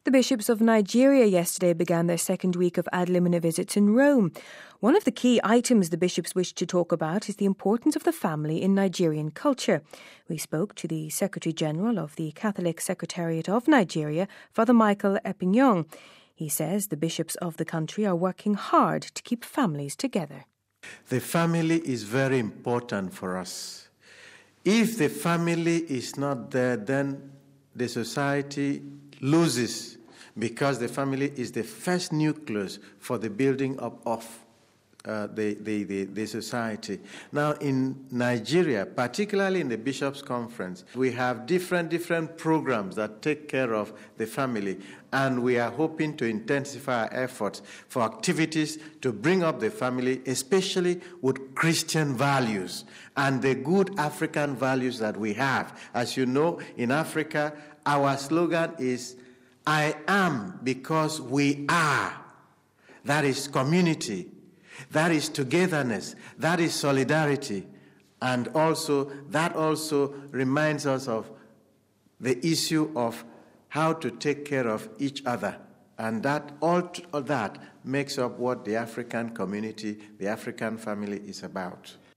The bishops of Nigeria yesterday began their second week of ad limina visits in Rome. One of the key items the bishops wished to talk about is the importance of the family in Nigerian culture. We spoke to the Secretary-General of the Catholic Secretariat of Nigeria, Father Michael Epinyong. He says the bishops of the country are working hard to keep families together. The family is very important for us. If the family is not there, then the society loses, because the family is the first nucleus for the building up of the society. Now, in Nigeria, particularly in the Bishops' Conference, we have different programs that take care of the family, and we are hoping to intensify our efforts for activities to bring up the family, especially with Christian values and the good African values that we have. As you know, in Africa, our slogan is, "I am because we are." That is community. That is togetherness. That is solidarity. And that also reminds us of the issue of how to take care of each other. And all that makes up what the African community, the African family is about.